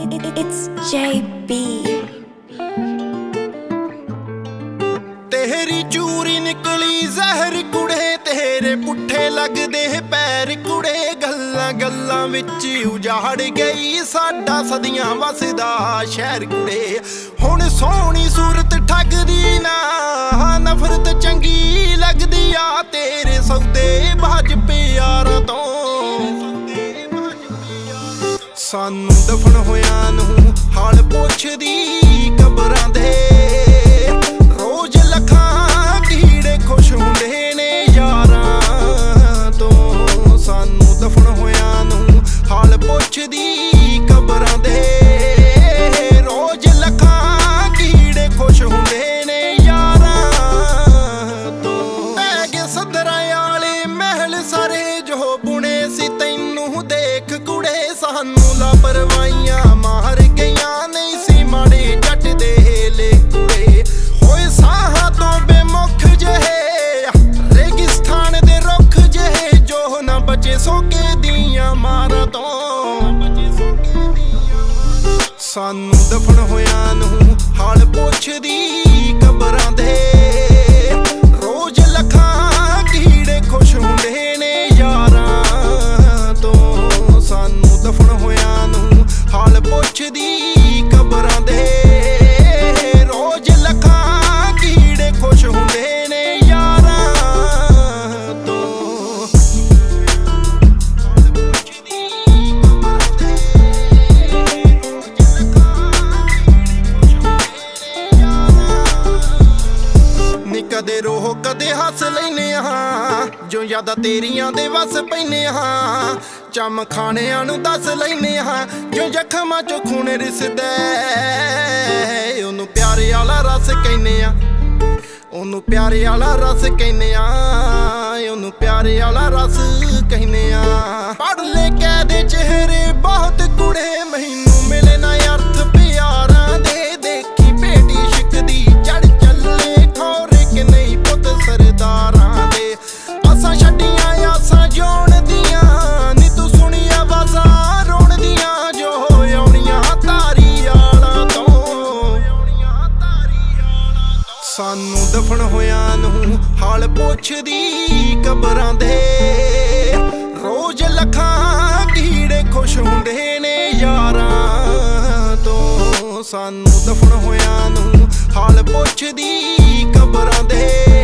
It's JB। तेरी चूरी निकली जहर कुड़े, तेरे पुट्ठे लगदे पैर कुड़े। गल्लां गल्लां विच उजाड़ गई साडा सदियां वसदा शहर कुड़े। हुण सोहनी सूरत ठगदी ना, नफरत चंगी लगदी आ तेरे सौदे बाज प्यारां तों। सानू दफन होया नूं हाल पुछदी कबरां दे, रोज लखां कीड़े खुश हुंदे ने यारां तों। सानू दफन होया नूं हाल पुछदी कबरां दे, रोज लखां कीड़े खुश हुंदे ने यारां तों। पै गए सदरां आले महल सारे जो बुने सी तैनू देख कुड़े। सानू लापरवाहियां मार गईयां नहीं सी माड़े जट दे ले कुड़े। होए साहां तो बेमुख जहे रेगिस्तान दे रुख जहे, जो ना बचे सोके दियां मारां तो। सानू दफन होया नूं हाल पुछदी कबरां दे, रोज लखां कीड़े खुश हुंदे ने यारां तो। सानू दफन होया नूं हाल पुछदी कबरां दे, रोज लखां कीड़े खुश हुंदे ने यारां तो। नी कदे रोह कदे हस लैने हाँ, जो यादां तेरियां दे वस पैने हाँ। चम खाणियां नूं दस लैने हाँ, जो जख्मां चों खून रिसदा। ओनू प्यारे आला रस कहने आ, ओनू प्यारे आला रस कहने आ, ओनू प्यारे आला रस कहने आ। पढ़ ले कैदे चेहरे बहुत कुड़े, मैनू मिले ना अर्थ प्यारां दे। देखी बेटी शिकदी चढ़ चले खौरे कि नहीं पुत सरदारां दे। असां छड्डियां आसां जोण दियां, नी तू सुनी आवाज़ां रोण दियां, जो आउणियां तारी आलां तों। सानू दफन होया नूं हाल पुछदी कबरां दे, रोज लखां कीड़े खुश हुंदे ने यारां तो। सानू दफन होया नूं हाल पुछदी कबरां दे।